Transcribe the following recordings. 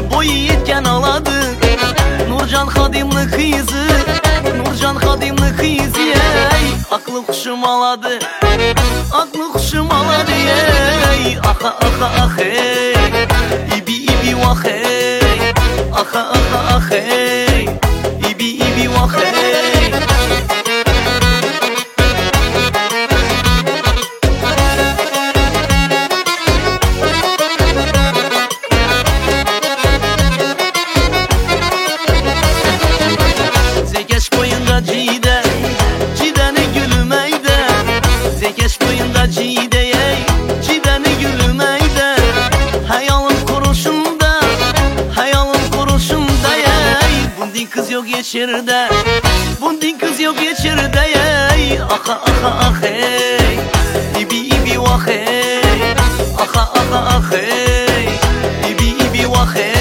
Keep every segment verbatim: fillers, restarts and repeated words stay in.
boyu yetken aladı. Nurcan Hadimli kızı, Nurcan Hadimli kızı ey. Aklı kuşum aladı, aklı kuşum aladı ey. Aha aha ah ey, ibi ibi vah ey. Aha aha ah ey, ibi ibi vah ey. Zekeş boyunda cide, cideni gülmeyde. Zekeş boyunda cide ey, cideni gülmeyde. Hayalım kuruşunda, hayalım kuruşunda ey. Bundin kız yok geçirde, bundin kız yok geçirde ey. Aha aha ah ey, ibi ibi vah ey. Aha aha ah ey, ibi ibi vah ey.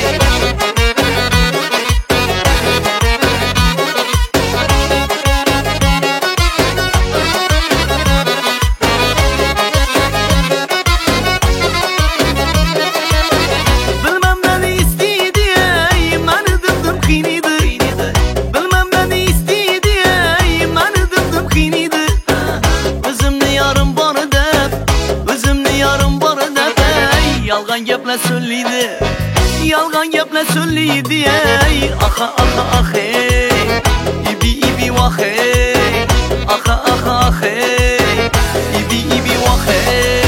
Yalgan geplə söyleydi, yalgan geplə söyleydi ey. Aha aha ah ey, ibi ibi vah ey. Aha aha ah ey, ibi ibi vah ey.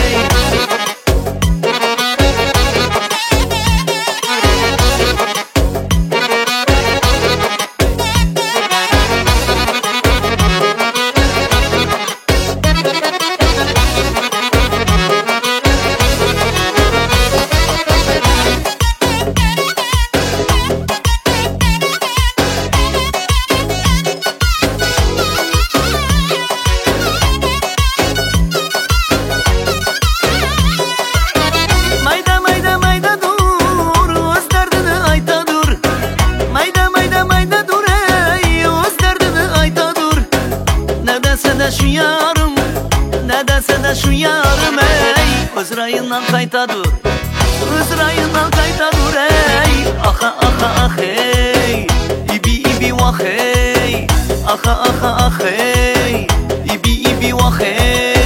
Şu yarım, ne dese de şu yarım ey. Öz rayından kayta dur, öz rayından kayta dur ey. Aha aha ah ey, ibi ibi vah ey. Aha aha ah ey, ibi ibi vah ey.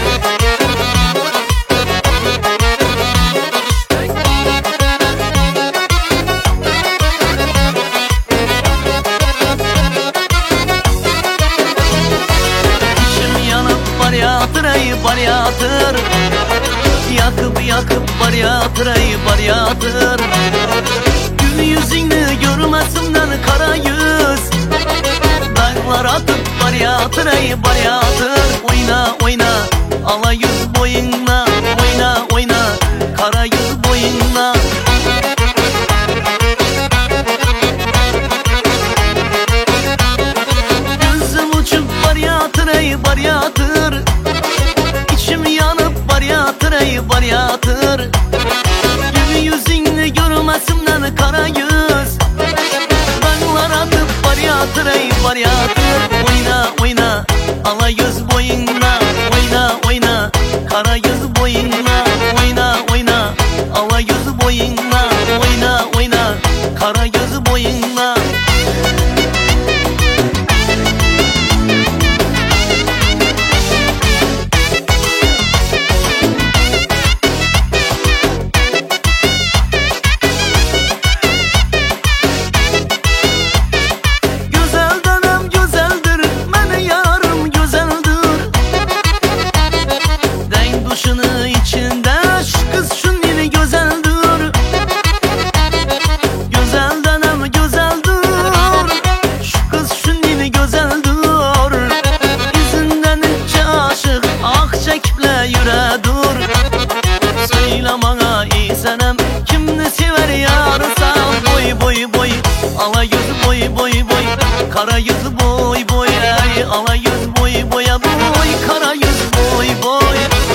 Baryatır ey baryatır, yakıp yakıp baryatır ey baryatır. Gül yüzünü görmesimden kara yüz, dağlar atıp baryatır ey baryatır. Oyna oyna ala yüz boyunla, oyna oyna kara yüz boyunla. Gözüm uçup baryatır ey baryatır. İçim yanıp baryatır ey baryatır. Gül yüzünü görmesimden kara yüz, dağlar atıp baryatır ey baryatır. Oyna oyna ala yüz boyunla, oyna oyna kara yüz boyunla. Oyna oyna ala yüz boyunla, oyna oyna kara yüz boyunla. Ala yüz boy boy boy, kara yüz boy boy ey. Ala yüz boy boya boy, kara yüz boy boy.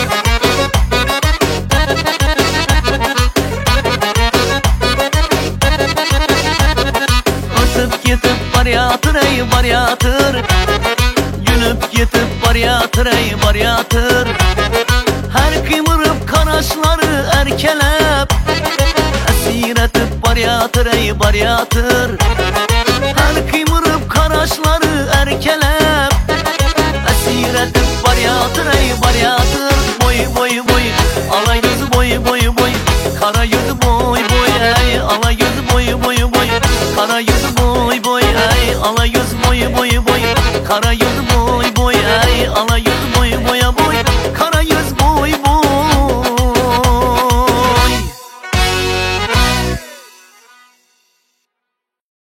Ötüp gitip baryatır ey baryatır. Gülüp gitip baryatır ey baryatır. Her kıymırıp karaşları erkelep, esir etip baryatır. yatır ey bar yatır. Her kıymırıp karaşları erkelep esir edip bar yatır ey bar yatır. Boy boy boy alay gözü boy boy boy kara yüzü boy boy ey alay gözü boy boy boy kara yüzü boy boy ey alay gözü boy boy boy kara yüzü